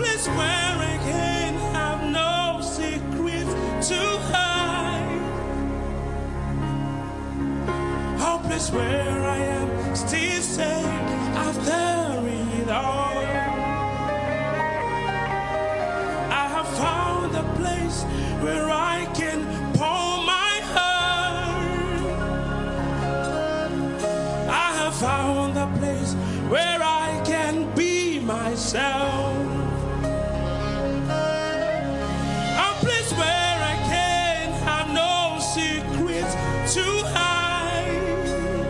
place where I can have no secret to hide. A place where I am still safe after it all. I have found a place where I can pour my heart. I have found a place where I can be myself. A place where I can have no secrets to hide.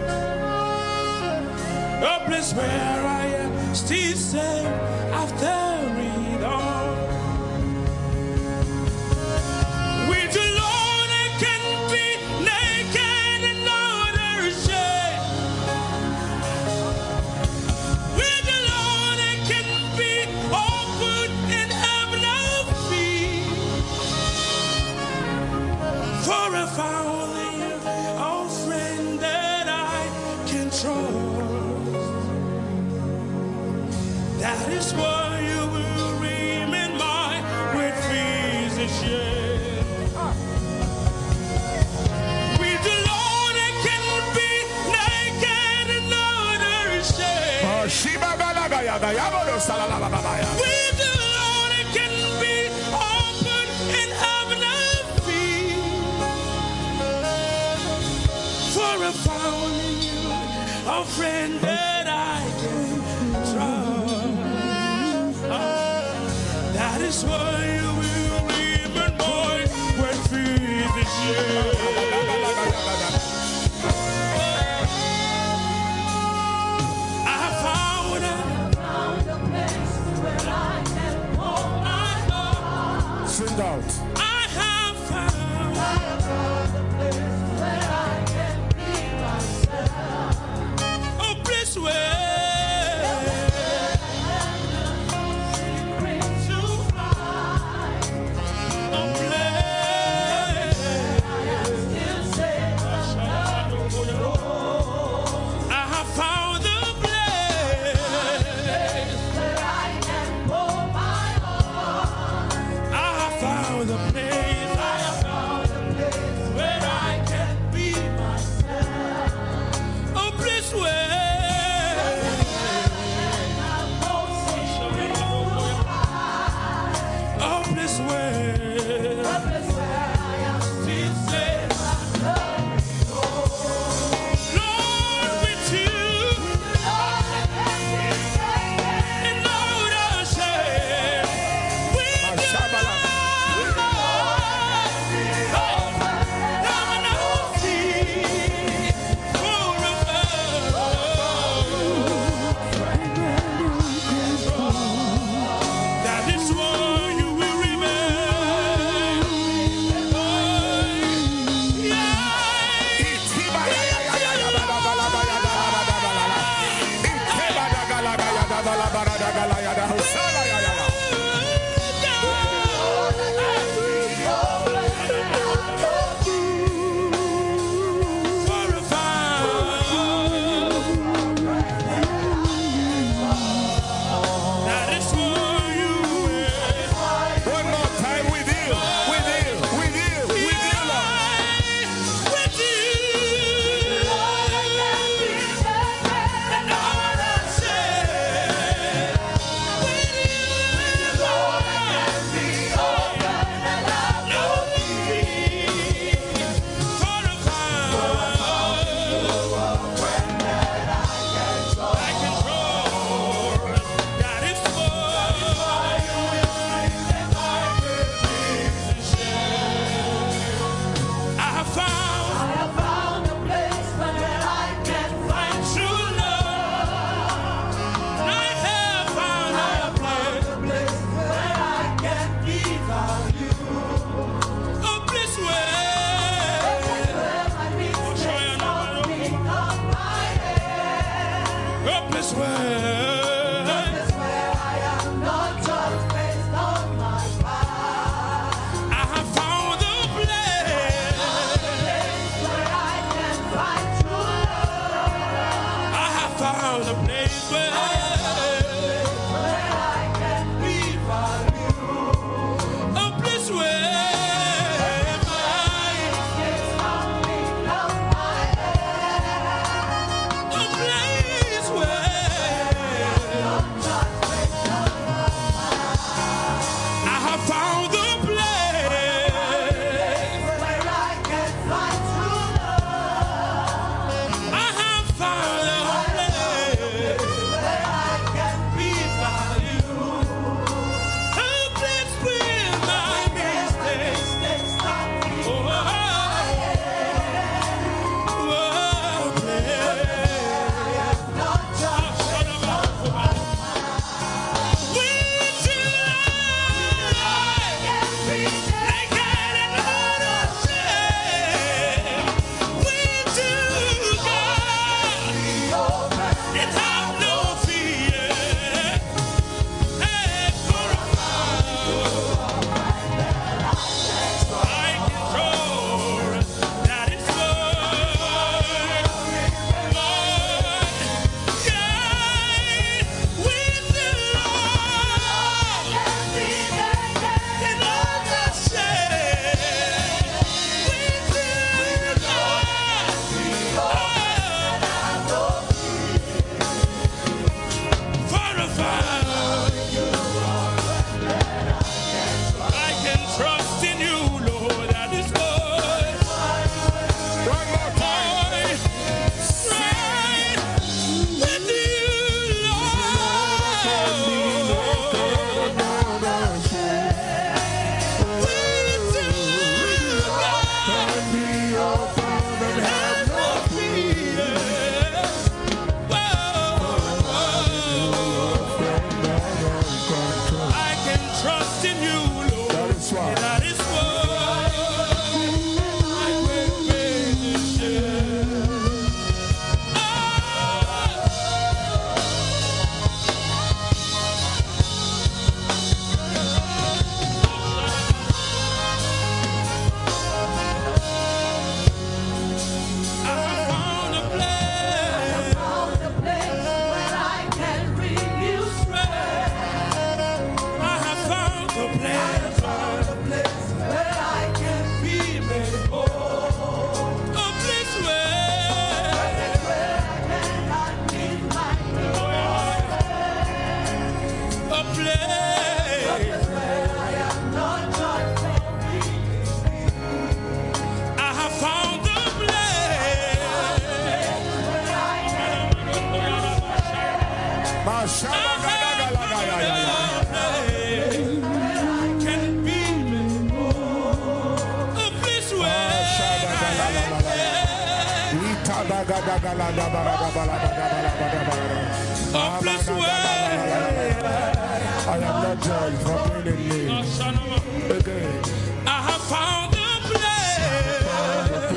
A place where I am still safe after it all. With you, Lord, I can be naked and not ashamed. With you, Lord, I can be open and have no fear. For I found a friend that I can trust. That is why you will remain my great physician. With the Lord I can be naked and not ashamed. With the Lord I can be open and have no fear. For I found in you a friend that I can trust. That is why you will remain my great physician. I have found a place where I can pour my heart. Sing out. I have found a place where I can be myself. A place where found a place where I can be by Can be a place where I am not judged for being in me. Again. I have found a place.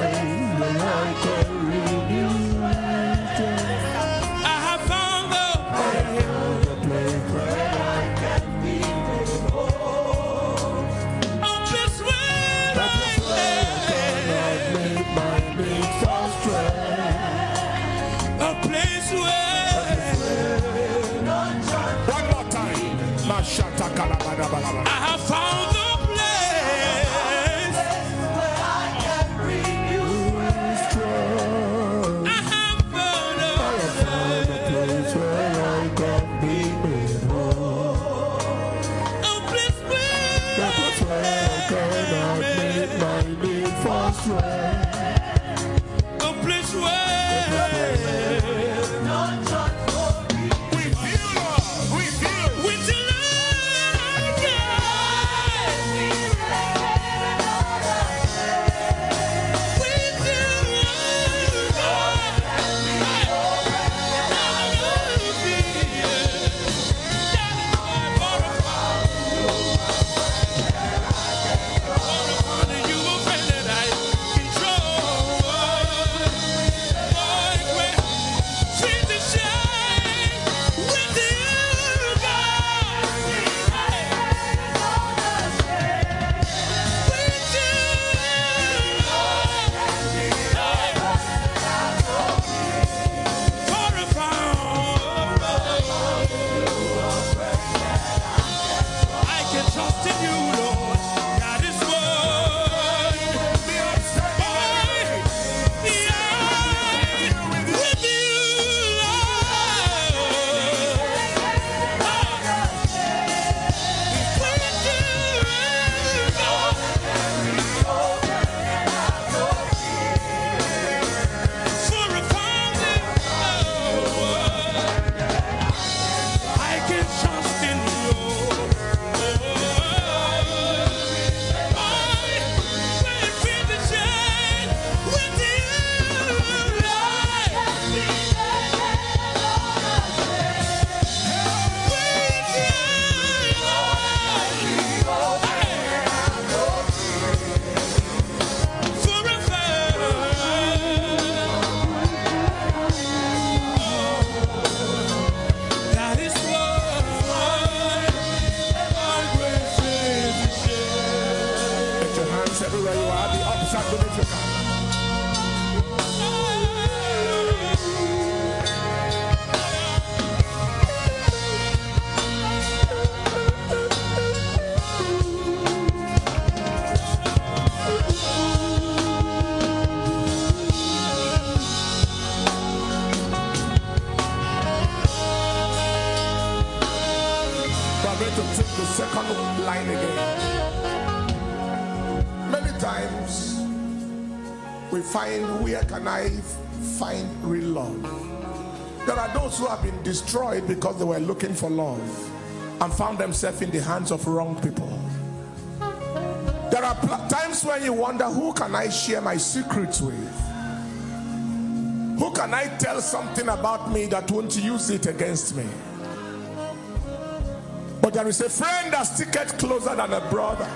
I have found a place where I can be whole. A place where I can make my need for strength. A place where I have found the place where I can bring you strong. I have found a place where I can be made whole. A place where I cannot make my need for strength. A place where everywhere you are, the upside beneath your car. I'm going to take the second line again. Many times we find, where can I find real love? There are those who have been destroyed because they were looking for love and found themselves in the hands of wrong people. There are times when you wonder, who can I share my secrets with? Who can I tell something about me that won't use it against me? But there is a friend that sticketh closer than a brother.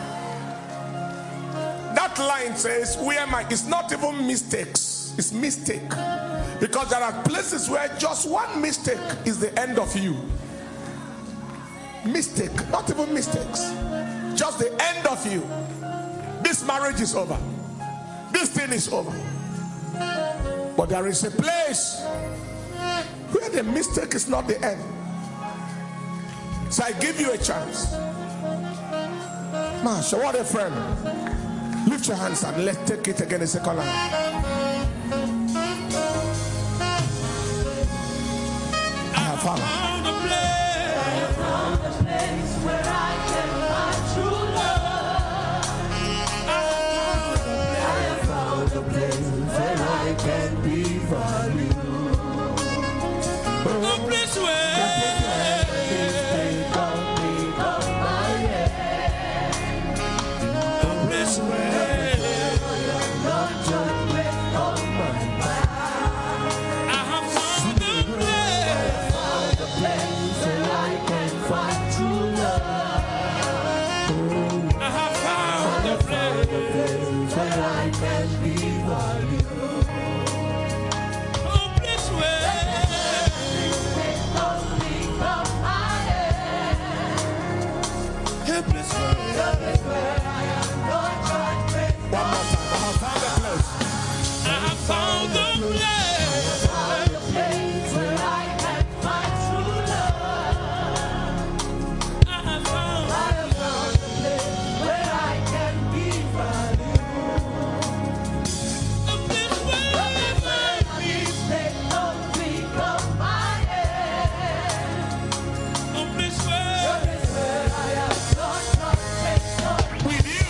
That line says, it's not even mistakes, it's mistake. Because there are places where just one mistake is the end of you. Mistake, not even mistakes, just the end of you. This marriage is over, this thing is over. But there is a place where the mistake is not the end. So I give you a chance. Masha, what a friend. Lift your hands and let's take it again a second line. I have found a place where I can find true love. I have found a place where I can be valued. A place where where I can be valued. Oh, please where. Hey, please where. One more time. I have found a place. I have found the place where I can find true love. I have found the place where I can be valued. A place where my mistake don't become my end. A place where I am not confessed With you.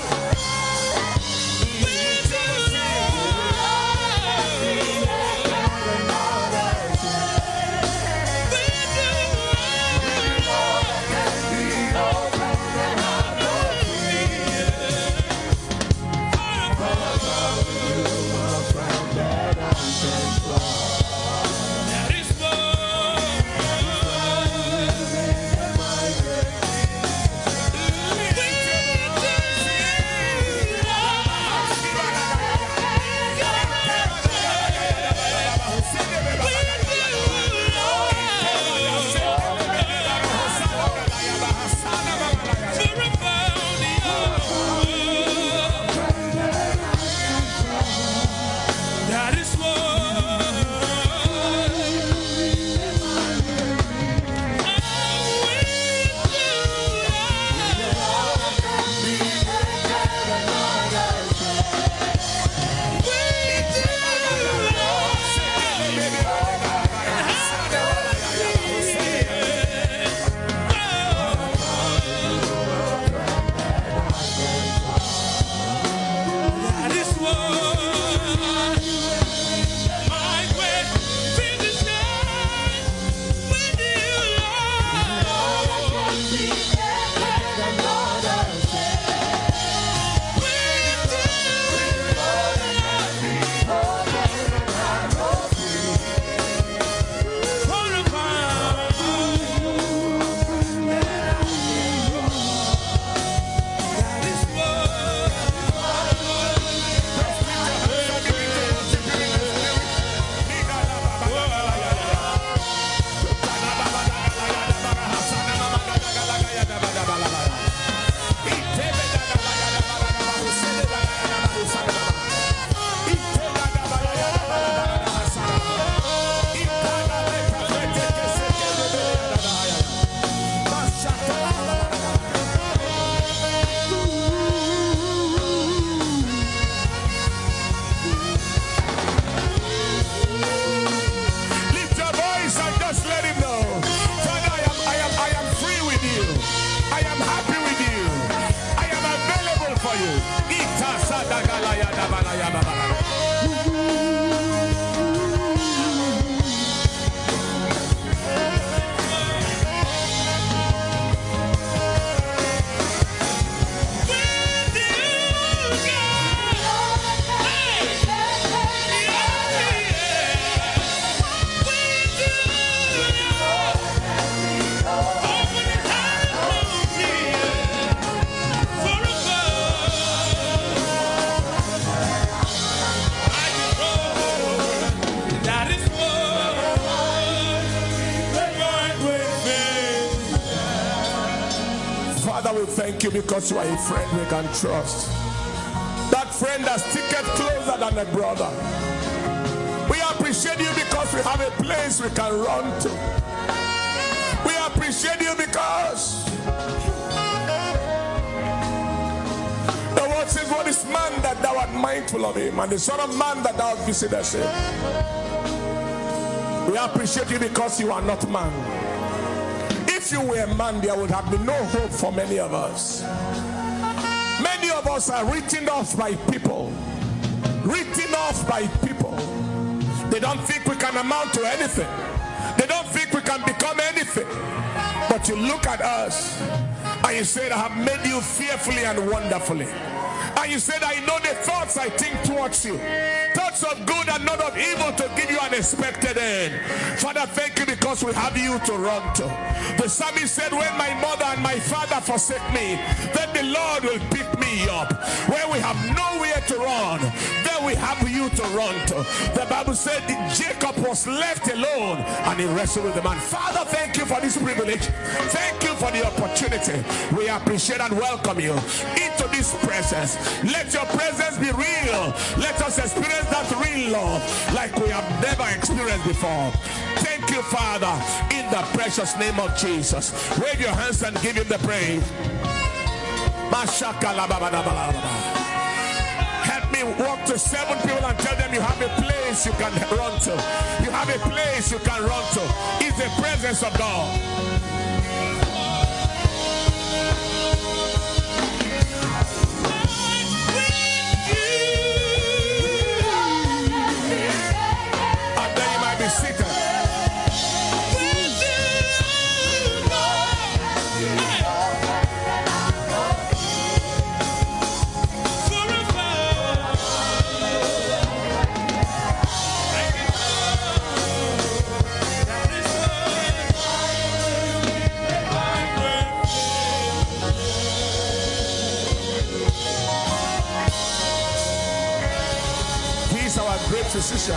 Thank you because you are a friend we can trust. That friend that sticketh closer than a brother. We appreciate you because we have a place we can run to. We appreciate you because the word says, what is man that thou art mindful of him, and the son of man that thou visitest him. We appreciate you because you are not man. If you were a man, there would have been no hope for many of us. Many of us are written off by people. Written off by people. They don't think we can amount to anything. They don't think we can become anything. But you look at us and you said, I have made you fearfully and wonderfully. And you said, I know the thoughts I think towards you, thoughts of good and not of evil, to give you an expected end. Father, thank you because we have you to run to. The psalmist said, when my mother and my father forsake me, then the Lord will pick me me up. Where we have nowhere to run, then we have you to run to. The Bible said that Jacob was left alone and he wrestled with the man. Father, thank you for this privilege. Thank you for the opportunity. We appreciate and welcome you into this presence. Let your presence be real. Let us experience that real love like we have never experienced before. Thank you, Father, in the precious name of Jesus. Wave your hands and give him the praise. Help me walk to 7 people and tell them you have a place you can run to. You have a place you can run to. It's the presence of God. And then you might be seated. Great physician,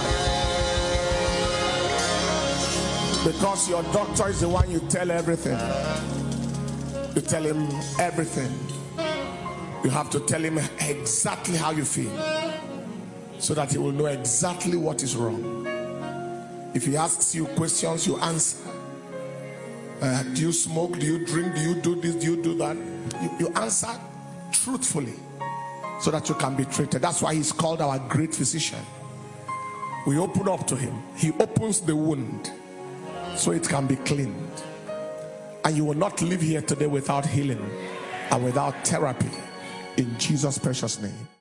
because your doctor is the one you tell everything. You tell him everything. You have to tell him exactly how you feel so that he will know exactly what is wrong. If he asks you questions, you answer. Do you smoke? Do you drink? Do you do this? Do you do that? You answer truthfully so that you can be treated. That's why he's called our great physician. We open up to him. He opens the wound so it can be cleaned. And you will not live here today without healing and without therapy. In Jesus' precious name.